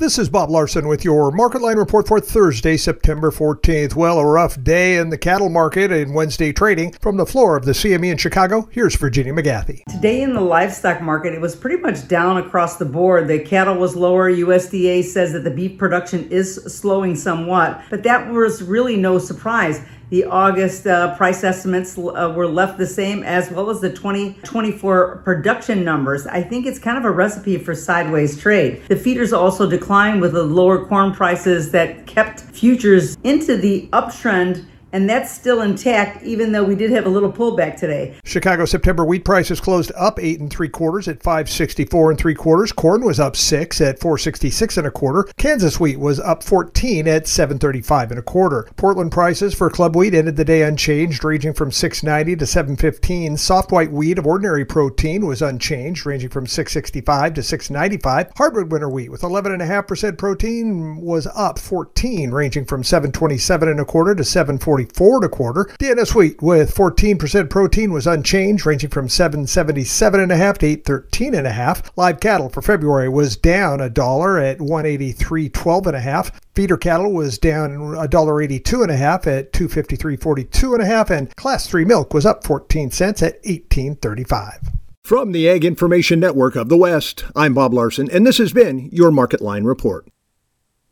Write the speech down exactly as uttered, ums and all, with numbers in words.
This is Bob Larson with your Market Line report for Thursday, September fourteenth. Well, a rough day in the cattle market and Wednesday trading. From the floor of the C M E in Chicago, here's Virginia McGathy. Today in the livestock market, it was pretty much down across the board. The cattle was lower. U S D A says that the beef production is slowing somewhat, but that was really no surprise. The August uh, price estimates uh, were left the same, as well as the twenty twenty-four production numbers. I think it's kind of a recipe for sideways trade. The feeders also declined with the lower corn prices that kept futures into the uptrend, and that's still intact, even though we did have a little pullback today. Chicago September wheat prices closed up eight and three quarters at five sixty-four and three quarters. Corn was up six at four sixty-six and a quarter. Kansas wheat was up fourteen at seven thirty-five and a quarter. Portland prices for club wheat ended the day unchanged, ranging from six ninety to seven fifteen. Soft white wheat of ordinary protein was unchanged, ranging from six sixty-five to six ninety-five. Hardwood winter wheat with eleven point five percent protein was up fourteen, ranging from seven twenty-seven and a quarter to seven forty. Four and a quarter. D N S wheat with fourteen percent protein was unchanged, ranging from seven seventy-seven and a half to eight thirteen and a half. Live cattle for February was down a dollar at one eighty-three twelve and a half. Feeder cattle was down a dollar eighty-two and a half at two fifty-three forty-two and a half, and Class three milk was up fourteen cents at eighteen thirty-five. From the Ag Information Network of the West, I'm Bob Larson, and this has been your Market Line report.